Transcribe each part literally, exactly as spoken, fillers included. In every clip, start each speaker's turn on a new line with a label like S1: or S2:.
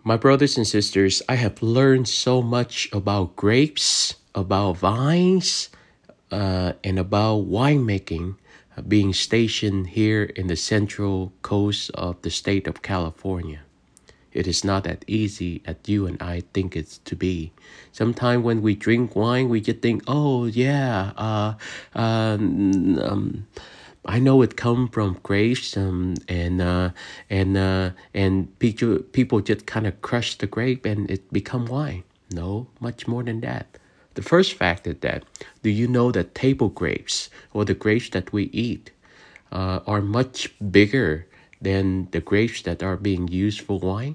S1: My brothers and sisters, I have learned so much about grapes, about vines, uh, and about winemaking uh, being stationed here in the central coast of the state of California. It is not that easy as you and I think it's to be. Sometimes when we drink wine, we just think, oh, yeah, uh, um, um, I know it come from grapes, um, and uh, and uh, and people people just kind of crush the grape and it become wine. No, much more than that. The first fact is that do you know that table grapes or the grapes that we eat uh, are much bigger than the grapes that are being used for wine?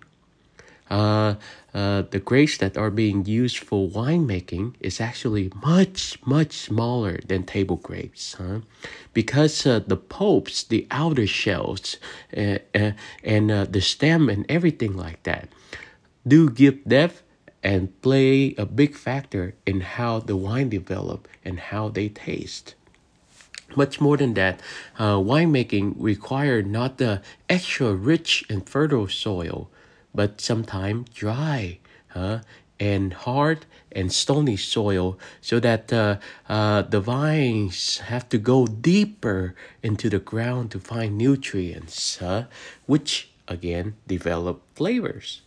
S1: Uh, uh, the grapes that are being used for winemaking is actually much, much smaller than table grapes, huh? Because uh, the pulps, the outer shells, uh, uh, and uh, the stem and everything like that do give depth and play a big factor in how the wine develop and how they taste. Much more than that, uh, winemaking require not the extra rich and fertile soil, but sometimes dry, huh, and hard and stony soil, so that uh, uh, the vines have to go deeper into the ground to find nutrients, huh, which again develop flavors.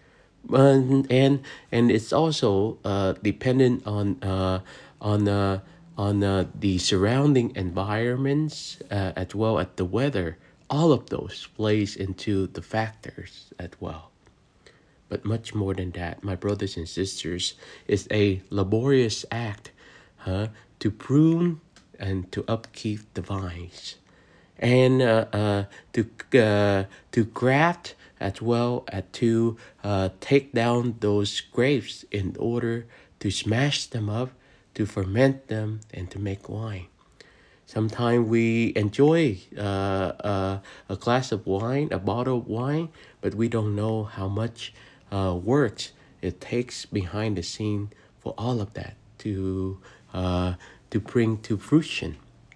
S1: Um, and and it's also uh, dependent on uh, on uh, on uh, the surrounding environments uh, as well as the weather. All of those plays into the factors as well. But much more than that, my brothers and sisters, it's a laborious act, huh, to prune and to upkeep the vines and uh, uh, to uh, to graft as well as to uh, take down those grapes in order to smash them up, to ferment them, and to make wine. Sometimes we enjoy uh, uh, a glass of wine, a bottle of wine, but we don't know how much uh, work it takes behind the scene for all of that to uh, to bring to fruition.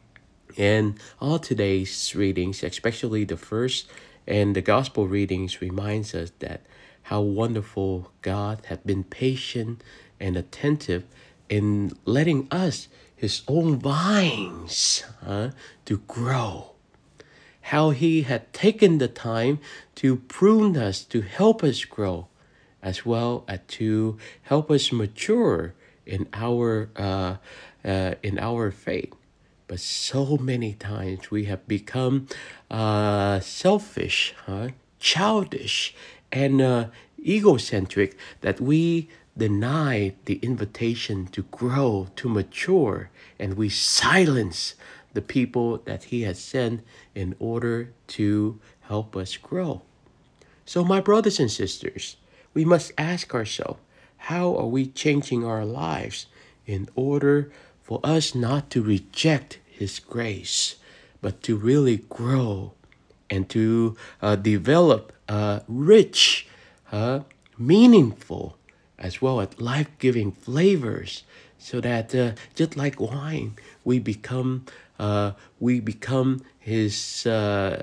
S1: And all today's readings, especially the first and the gospel readings, reminds us that how wonderful God has been patient and attentive in letting us, his own vines, huh, to grow. How he had taken the time to prune us, to help us grow, as well as to help us mature in our uh, uh, in our faith. But so many times we have become uh, selfish, huh? Childish, and uh, egocentric that we deny the invitation to grow, to mature, and we silence the people that He has sent in order to help us grow. So, my brothers and sisters, we must ask ourselves, how are we changing our lives in order for us not to reject His grace, but to really grow and to uh, develop uh, rich, uh, meaningful, as well as life giving flavors, so that uh, just like wine, we become uh, we become His. Uh,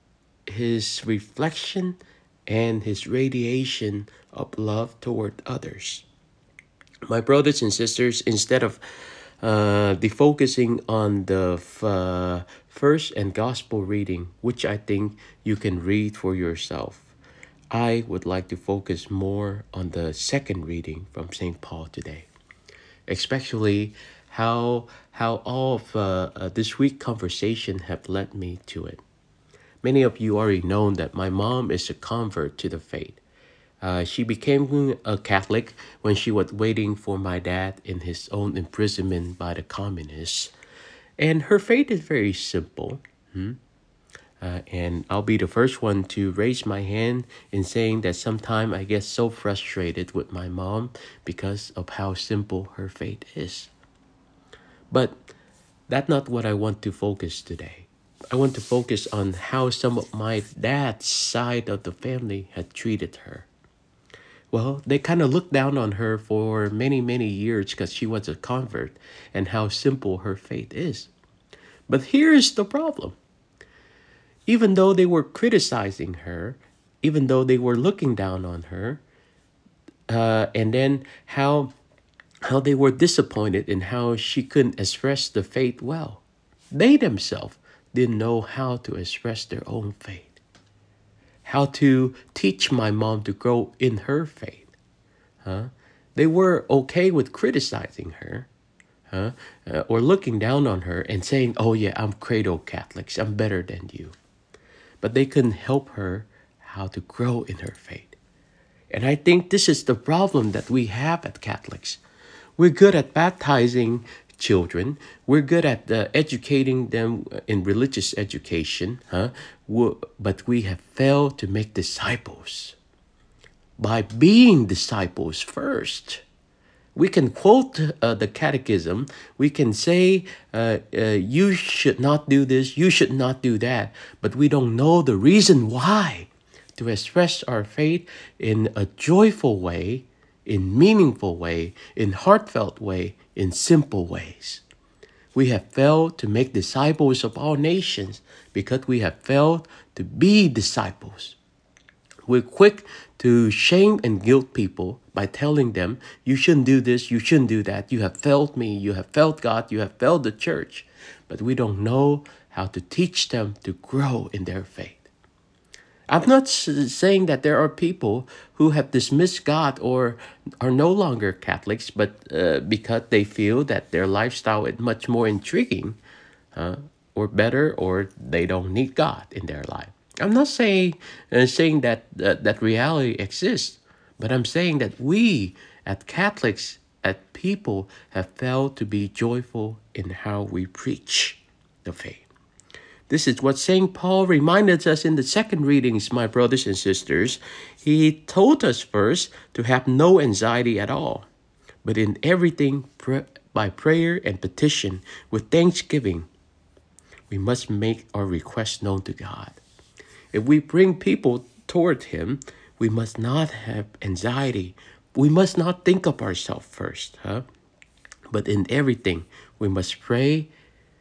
S1: his reflection and his radiation of love toward others. My brothers and sisters, instead of uh, defocusing on the f- uh, first and gospel reading, which I think you can read for yourself, I would like to focus more on the second reading from Saint Paul today, especially how how all of uh, uh, this week conversation have led me to it. Many of you already know that my mom is a convert to the faith. Uh, she became a Catholic when she was waiting for my dad in his own imprisonment by the communists. And her faith is very simple. hmm? Uh, and I'll be the first one to raise my hand in saying that sometimes I get so frustrated with my mom because of how simple her faith is. But that's not what I want to focus today. I want to focus on how some of my dad's side of the family had treated her. Well, they kind of looked down on her for many, many years because she was a convert and how simple her faith is. But here's the problem. Even though they were criticizing her, even though they were looking down on her, uh, and then how how they were disappointed in how she couldn't express the faith well. They themselves didn't know how to express their own faith, how to teach my mom to grow in her faith. Huh? They were okay with criticizing her, huh? Uh, or looking down on her and saying, oh yeah, I'm cradle Catholics, I'm better than you. But they couldn't help her how to grow in her faith. And I think this is the problem that we have at Catholics. We're good at baptizing children. We're good at uh, educating them in religious education, huh? But we have failed to make disciples by being disciples first. We can quote uh, the catechism. We can say, uh, uh, you should not do this, you should not do that. But we don't know the reason why to express our faith in a joyful way, in meaningful way, in heartfelt way, in simple ways. We have failed to make disciples of all nations because we have failed to be disciples. We're quick to shame and guilt people by telling them, you shouldn't do this, you shouldn't do that. You have failed me, you have failed God, you have failed the church. But we don't know how to teach them to grow in their faith. I'm not saying that there are people who have dismissed God or are no longer Catholics, but uh, because they feel that their lifestyle is much more intriguing uh, or better, or they don't need God in their life. I'm not saying uh, saying that uh, that reality exists, but I'm saying that we, as Catholics, as people, have failed to be joyful in how we preach the faith. This is what Saint Paul reminded us in the second readings, my brothers and sisters. He told us first to have no anxiety at all, but in everything pr- by prayer and petition with thanksgiving, we must make our requests known to God. If we bring people toward Him, we must not have anxiety. We must not think of ourselves first, huh? But in everything, we must pray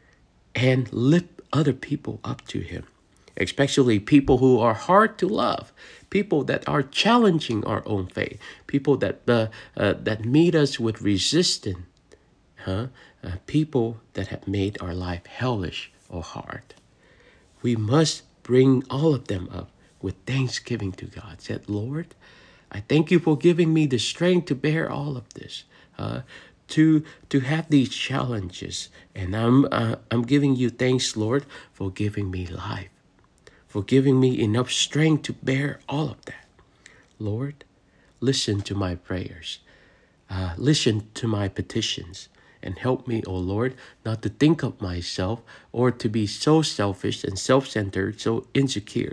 S1: and lift other people up to Him, especially people who are hard to love, people that are challenging our own faith, people that uh, uh, that meet us with resistance, huh? Uh, people that have made our life hellish or hard. We must bring all of them up with thanksgiving to God. Said, Lord, I thank you for giving me the strength to bear all of this. Uh, to to have these challenges, and I'm uh, I'm giving you thanks, Lord, for giving me life, for giving me enough strength to bear all of that. Lord, listen to my prayers, uh, listen to my petitions, and help me, O Lord, not to think of myself or to be so selfish and self-centered, so insecure.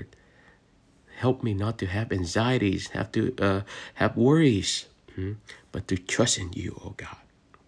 S1: Help me not to have anxieties, have to uh, have worries, hmm, but to trust in you, O God.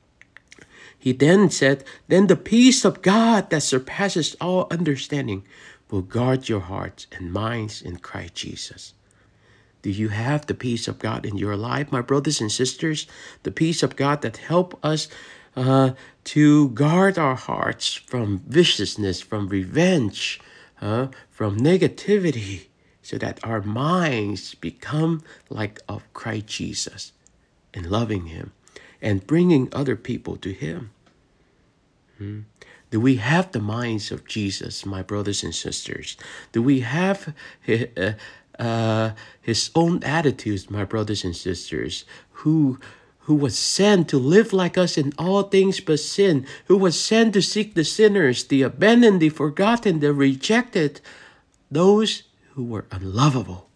S1: He then said, then the peace of God that surpasses all understanding will guard your hearts and minds in Christ Jesus. Do you have the peace of God in your life, my brothers and sisters? The peace of God that help us uh, to guard our hearts from viciousness, from revenge, uh, from negativity, so that our minds become like of Christ Jesus and loving Him and bringing other people to Him. Hmm. Do we have the minds of Jesus, my brothers and sisters? Do we have his, uh, uh, his own attitudes, my brothers and sisters, who who was sent to live like us in all things but sin, who was sent to seek the sinners, the abandoned, the forgotten, the rejected, those who were unlovable?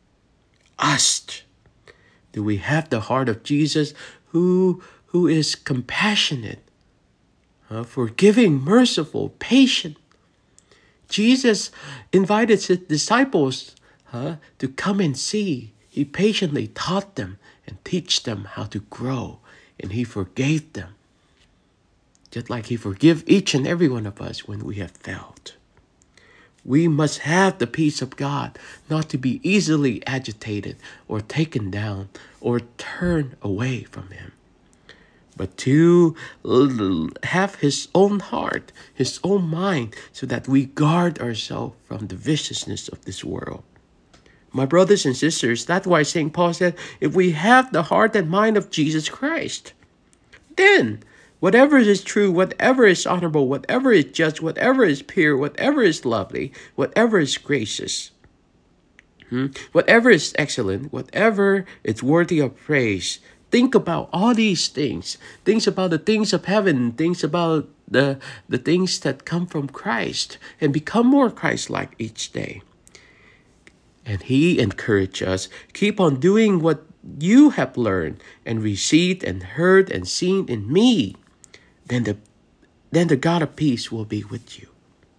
S1: Us. Do we have the heart of Jesus, who who is compassionate, uh, forgiving, merciful, patient? Jesus invited his disciples uh, to come and see. He patiently taught them and teach them how to grow, and He forgave them, just like He forgive each and every one of us when we have failed. We must have the peace of God, not to be easily agitated or taken down or turn away from Him, but to have His own heart, His own mind, so that we guard ourselves from the viciousness of this world. My brothers and sisters, that's why Saint Paul said, if we have the heart and mind of Jesus Christ, then whatever is true, whatever is honorable, whatever is just, whatever is pure, whatever is lovely, whatever is gracious, hmm, whatever is excellent, whatever is worthy of praise, think about all these things. Things about the things of heaven, things about the, the things that come from Christ, and become more Christ-like each day. And he encouraged us, keep on doing what you have learned and received and heard and seen in me. Then the, then the God of peace will be with you.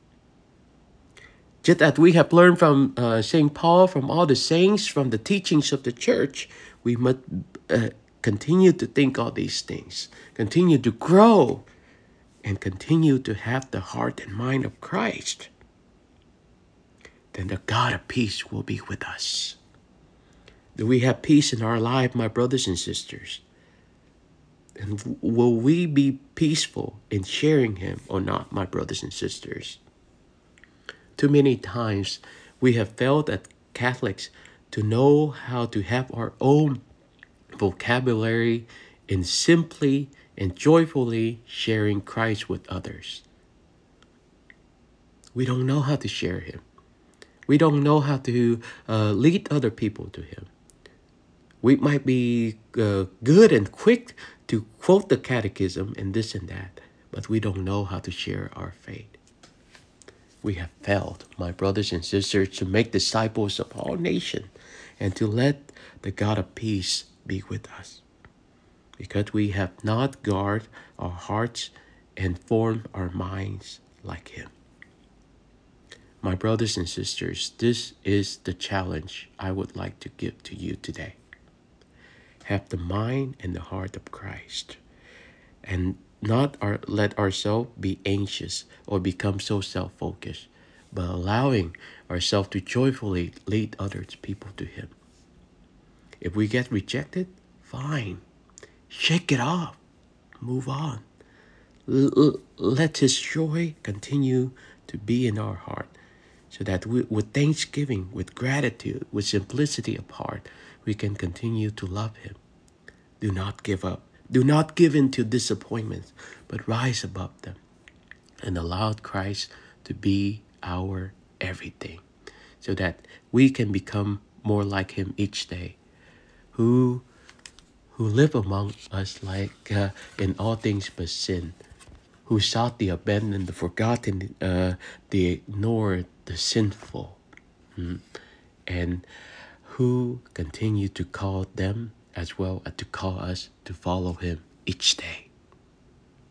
S1: Just as we have learned from uh, Saint Paul, from all the saints, from the teachings of the church, we must uh, continue to think all these things, continue to grow, and continue to have the heart and mind of Christ. Then the God of peace will be with us. Do we have peace in our life, my brothers and sisters? And will we be peaceful in sharing him or not, my brothers and sisters? Too many times we have failed as Catholics to know how to have our own vocabulary in simply and joyfully sharing Christ with others. We don't know how to share him. We don't know how to uh, lead other people to him. We might be uh, good and quick to quote the catechism and this and that, but we don't know how to share our faith. We have failed, my brothers and sisters, to make disciples of all nations and to let the God of peace be with us, because we have not guarded our hearts and formed our minds like him. My brothers and sisters, this is the challenge I would like to give to you today. Have the mind and the heart of Christ, and not our, let ourselves be anxious or become so self-focused, but allowing ourselves to joyfully lead other people to him. If we get rejected, fine. Shake it off. Move on. L- let his joy continue to be in our heart, so that we, with thanksgiving, with gratitude, with simplicity of heart, we can continue to love him. Do not give up. Do not give in to disappointments, but rise above them and allow Christ to be our everything, so that we can become more like him each day, who who live among us like uh, in all things but sin, who sought the abandoned, the forgotten, uh, the ignored, the sinful, mm, and who continue to call them as well as to call us to follow him each day.